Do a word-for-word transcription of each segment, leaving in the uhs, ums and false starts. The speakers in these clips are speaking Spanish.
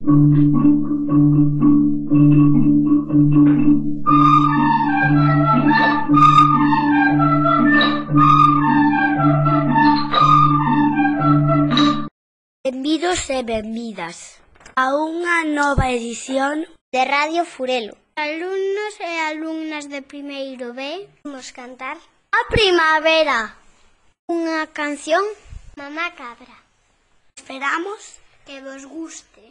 Benvidos e benvidas a unha nova edición de Radio Furelo. Alumnos e alumnas de primeiro B, vamos cantar A Primavera, unha canción Mamá Cabra. Esperamos que vos guste.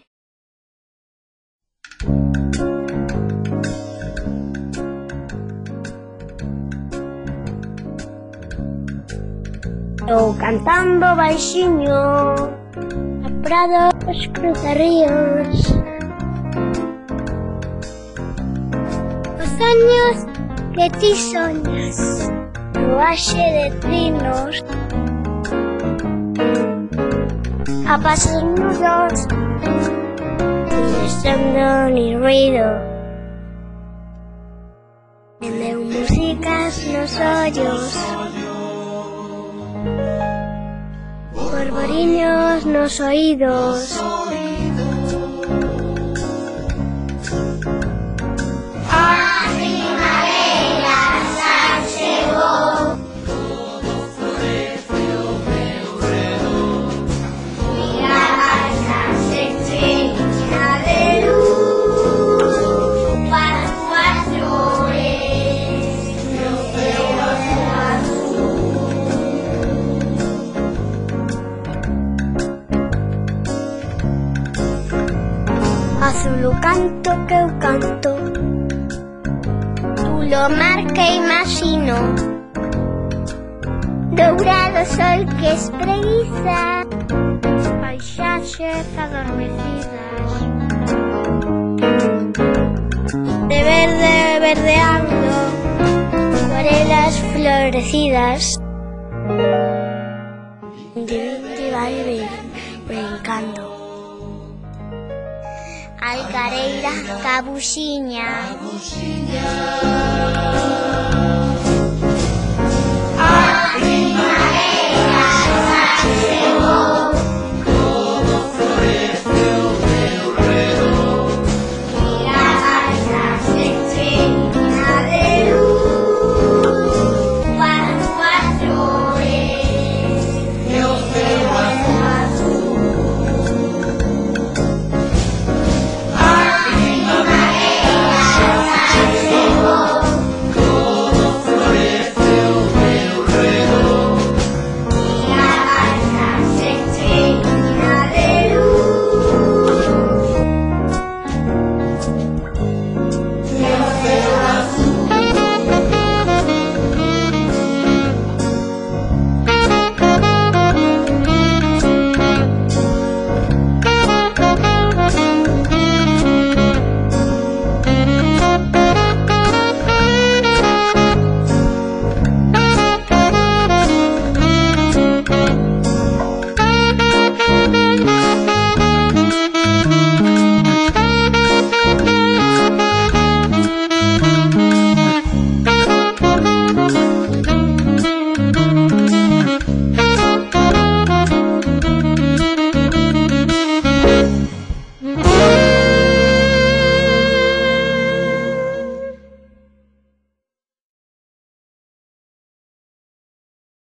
Estou cantando baixiño a prados cruzarríos. Os años que ti soñas, Ruaxe de trinos, a pasos mudos, sin estruendo ni ruido. E meu músicas nos ollos, borboriños nos oídos. Azul o canto que eu canto, Tulo mar que imagino, dourado sol que espreguiza, paisaxes adormecidas, de verde verdeando, acuarelas florecidas. Individuo vai brincando. Alcareira, cabuxiña.